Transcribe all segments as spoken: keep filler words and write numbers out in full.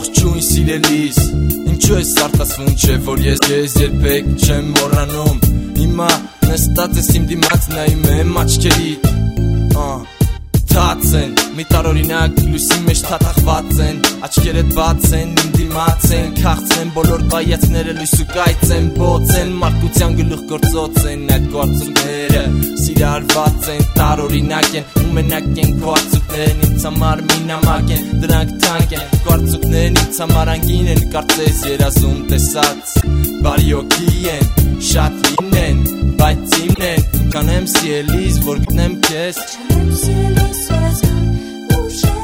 Ողջույն սիրելիս, ինչու ես արտասվում չէ, որ ես քեզ երբեք չեմ մոռանում։ Հիմա նստած ես իմ դիմաց նայում եմ աչքերիդ, թաց են, մի տարօրինակ լույսի մեջ թաթախված են, աչքերդ բաց են, իմ դիմաց են, քաղց են, բոլոր բայացները լույս ու կայծ են, բոց են, մարդկության գլուխ գործոց են, այդ գործուկները սիրարված են, տարօրինակ են, ու մենակ են քո արցուկներն ինձ համար մի նամակ են, դրանք թանկ են, քո արցուկներն ինձ համար անգին են, կարծես երազում տեսած, բարի օքի են, շատ հին են, բայց իմն են, կանեմ սիրելիս, որ գտնեմ քեզ, չանեմ սիրելիս, որ ասկան ուշ է,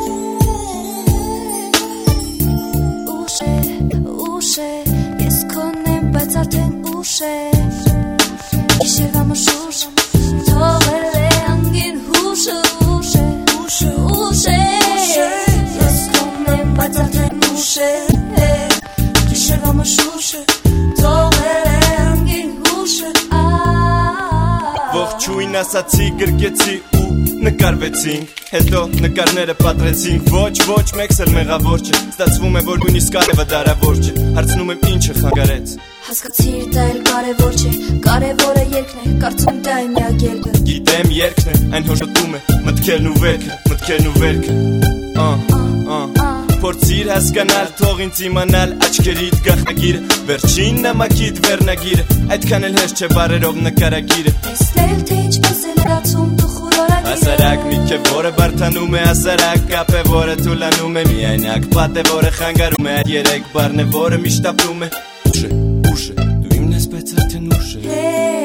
ուշ է, ուշ է, ես քոնեմ, բայց արդեն ուշ է, գիշերվա մշուշ, թողել է անգին հուշը, ուշ է, ուշ է, ես քոնեմ, բայց արդեն ուշ է, գիշերվա մշուշը, թողել է անգին հուշը, ողջույն ասացի, գրկեցի ու նկարվեցինք, հետո նկարները պատրեցինք, ոչ, ոչ, մեկս էլ մեղավոր չէ, ստացվում է, որ նույնիսկ արևը դարավոր չէ, հարցնում եմ ինչը խանգարեց, հասկացիր դա էլ կարևոր չէ, կարևորը երկն է, կարծում դա է միակ ելքը, գիտեմ երկն է, այն հոշոտում է, մտքերն ու վերքը, մտքերն ու վերքը, փորձիր հասկանալ, թող ինձ իմանալ աչքերիդ գաղտնագիրը, վերջին նամակիդ վերնագիրը, այդքան էլ հեշտ չէ բառերով նկարագիրը, տեսնել թե ինչպես է լրացում դու խորորագիրը, հասարակ միտքը որը բարդանում է, հասարակ կապ է որը թուլանում է, միայնակ պատ է որը խանգարում է, այդ երեք բառն է որը միշտ ապրում է, ուշ է, ուշ է, դու իմն ես բայց արդեն ուշ է,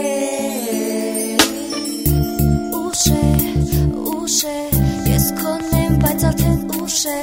ուշ է, ուշ է, ես քոնեմ, բայց արդեն ուշ է,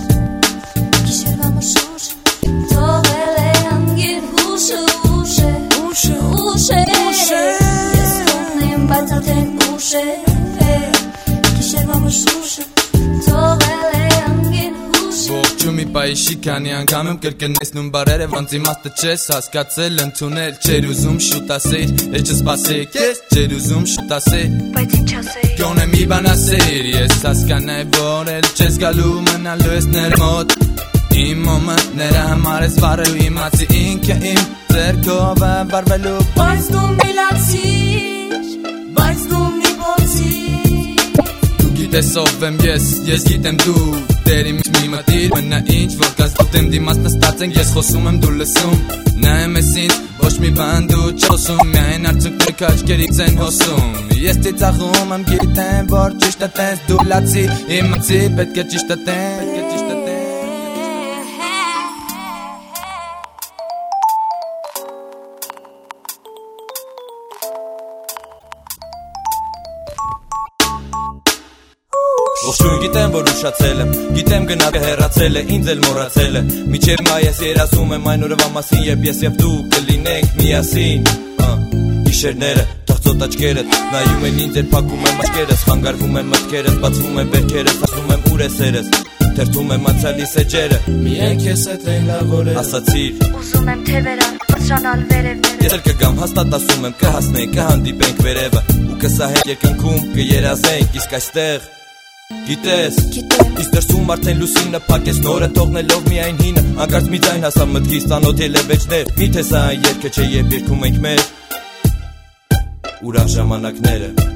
թողել է անգին հուշը, ուշ է, ուշ է, ես քոնեմ, բայց արդեն ուշ է, գիշերվա մշուշը, թողել է անգին հուշը, ողջույն մի պայի շիկանի անգամ եմ կրկնեցնում բարերը, ոնց իմաստը չես հասկացել, ընդունել, չեր ուզում շուտ ասեիր, ես չսպասեի քեզ, չեր ուզում շուտ ասեիր, բայց ինչ ասեի, գոնե մի բան ասեիր, ես հասկանայի, որ էլ չես գալու մնալու ես ներ մոտ, իմ մոմենտները համար ես վարելու, իմացի ինքը իմ ձեռքով է վարվելու, բայց դու մի լացիր, բայց դու մի բոցիր, դու գիտես ով եմ ես, ես գիտեմ դու, դեր իմ մի մտիր, մնա ինչ որ կաս դու դեմ դիմաց նստած ենք, ես խոսում եմ դու լսում, նայեմ ես ինձ, ոչ մի բան դու չոսում, միայն արցունքները քո աչքերից են հոսում, ես ծիծաղում եմ, գիտեմ որ ճիշտ է տենց, դու լացի, իմացի պետք է ճիշտ է տենց, պետք է ճիշտ է տենց, ողջույն գիտեմ, որ ուշացել եմ, գիտեմ գնա հեռացել է, ինձ էլ մոռացել է, միջև մայ ես երազում եմ այն օրվա մասին, երբ ես և դու կլինենք միասին, գիշերները, թախծոտ աչքերդ, նայում են ինձ, երբ փակում եմ աչքերս, խանգարվում եմ մտքերս, բացվում եմ վերքերս, ասում եմ ուր ես երես, թերթում եմ անցյալիս էջերը, միայն քեզ հետ են լավ օրերը, ասացիր, ուզում եմ թևերան, բարձրանալ վերևները, ես էլ կգամ հաստատ ասում եմ, կհասնենք, կհանդիպենք վերևը, ու կսահենք երկնքում, կերազենք, իսկ այստեղ Գիտես, իսկ դրսում արդեն լուսինը փակես նորը թողնելով միայն հինը, անկարծ մի ձայն հասավ մտքիս ծանոթ ելևեջներ, միթե սա այն երգը չէ երբ երգում ենք մեր ուրախ ժամանակները